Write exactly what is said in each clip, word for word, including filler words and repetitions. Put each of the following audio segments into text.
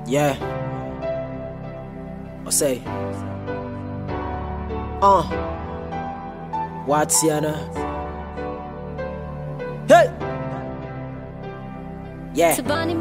Yeah. I say. Uh. What's Yana? Hey. Yeah.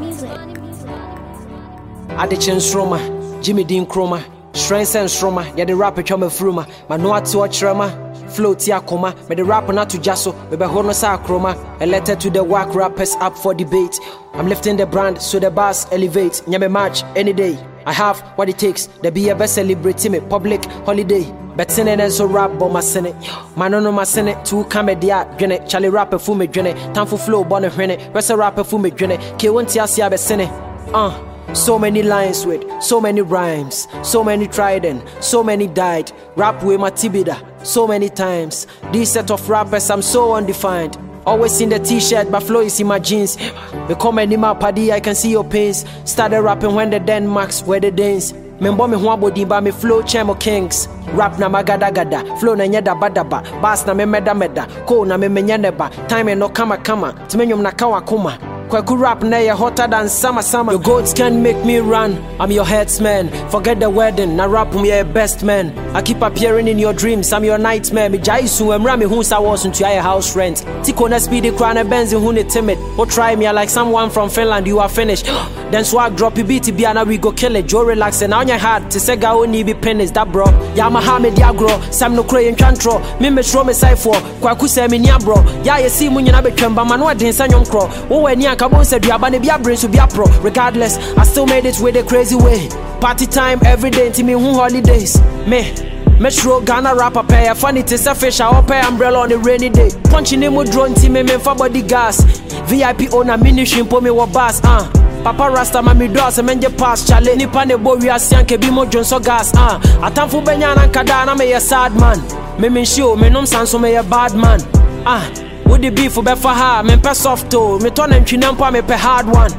Addiction Stroma, Jimmy Dean Chroma, Strengths and Stroma, yeah the rapper Chama Fruma, Manoa to a trema, float Yakoma, but the rapper not to Jasso, Bebe Honosa Chroma, a letter to the whack rappers up for debate. I'm lifting the brand so the bars elevate. Nyame match any day. I have what it takes. There be a best celebrity me public holiday. But sinning and so rap but my senate. Manono my senate two comedy at Gene. Charlie rapper for me Gene. Time for flow bonnet rene. Rest a rapper for me Gene. K one Tiasia be senate. Uh so many lines with so many rhymes. So many tried and so many died. Rap with my tibida so many times. This set of rappers I'm so undefined. Always in the t-shirt, but flow is in my jeans. Me come in my paddy, I can see your pains. Started rapping when the Denmarks were the Danes. Membo me huwa bodi ba me flow chemo kings. Rap na magada gada, flow na nyeda badaba. Bass na me meda meda, ko na me menyaneba. Time no kama kama, timenyum na kawa kuma. Kwaku rap na ye hotter than summer summer. Your goats can make me run, I'm your headsman. Forget the wedding, na rap me your best man. I keep appearing in your dreams, I'm your nightmare. Me jaisu emra me hun sa was into your house rent. Tiko na speedy crown and benz in hune timid. Or try me like someone from Finland, you are finished. Then swag drop you beat be and we go kill it. Joe relax and on your heart to say ga only be pennies that bro. Ya Mohammed Yagro, Sam no cray and chantro. Me me show me side for Kwaku se me nya bro. Ya ye see mun na be twemba man wa den san yonkro. Wo we nya Kabon said you abane bia brain so bia pro. Regardless, I still made it with a crazy way. Party time every day to me who holidays. Me Metro Ghana rapper pay funny to say fish I pay umbrella on a rainy day. Punching him with drone team me for body gas. V I P owner mini shrimp me wa bass uh. Papa Rasta mami do se menje pass chale ni pane bo wi asianke bi mo jonso gas ah uh. Atamfo benya na nkada na me a sad man. Me me show me nom sanso me a bad man ah uh. Would the beef for be for her me pe soft to me turn and twin ampa me pe hard one.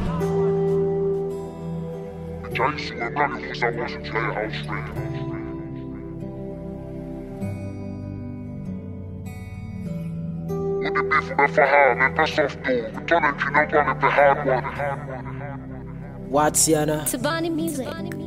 Jaisu emra me hu sa was into your house rent. Would the beef for be for her me pe soft to me turn and twin ampa me pe hard one. What's Yana? Tabani music.